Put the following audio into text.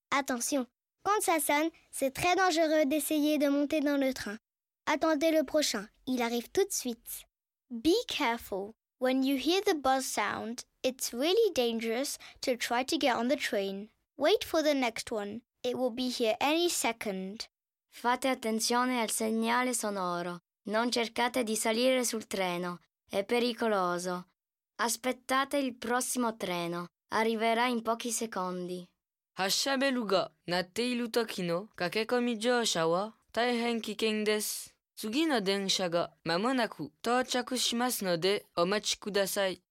Attention, quand ça sonne, c'est très dangereux d'essayer de monter dans le train. Attendez le prochain, il arrive tout de suite. Be careful. When you hear the buzz sound, it's really dangerous to try to get on the train. Wait for the next one. It will be here any second. Fate attenzione al segnale sonoro. Non cercate di salire sul treno. È pericoloso. Aspettate il prossimo treno. Arriverà in pochi secondi. 発車ベルが鳴っている時の駆け込み乗車は大変危険です。次の電車がまもなく到着しますのでお待ちください。